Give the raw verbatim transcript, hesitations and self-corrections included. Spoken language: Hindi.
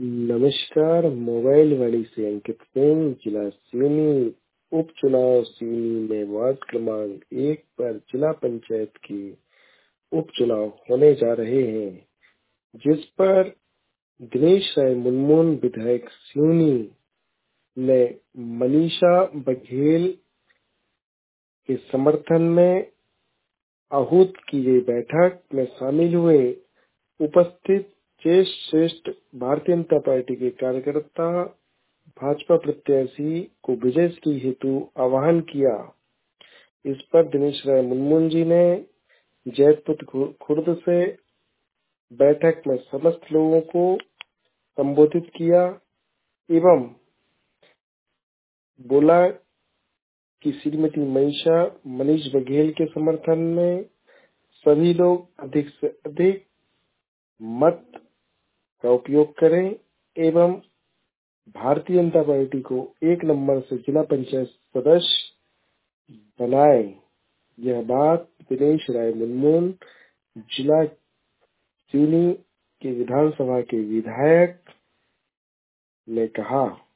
नमस्कार। मोबाइल वाणी से अंकित सिंह, जिला सिवनी। उपचुनाव सिवनी में वार्ड क्रमांक एक पर जिला पंचायत की उपचुनाव होने जा रहे हैं, जिस पर दिनेश राय मुनमुन विधायक सिवनी ने मनीषा बघेल के समर्थन में आहूत की गई बैठक में शामिल हुए। उपस्थित ज्येष्ठ श्रेष्ठ भारतीय जनता पार्टी के कार्यकर्ता भाजपा प्रत्याशी को विजय की हेतु आह्वान किया। इस पर दिनेश राय मुनमुन जी ने जैतपुर खुर्द से बैठक में समस्त लोगों को संबोधित किया एवं बोला कि श्रीमती मनीषा मनीष बघेल के समर्थन में सभी लोग अधिक से अधिक मत का उपयोग करें एवं भारतीय जनता पार्टी को एक नंबर से जिला पंचायत सदस्य बनाए। यह बात दिनेश राय मुनमुन जिला सिवनी के विधानसभा के विधायक ने कहा।